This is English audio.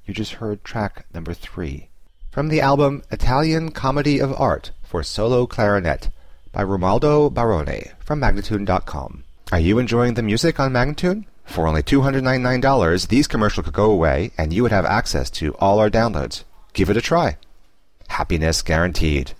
You just heard track number 3 from the album Italian Comedy of Art for Solo Clarinet by Romualdo Barone from Magnatune.com. Are you enjoying the music on Magnatune? For only $299, these commercials could go away and you would have access to all our downloads. Give it a try. Happiness guaranteed.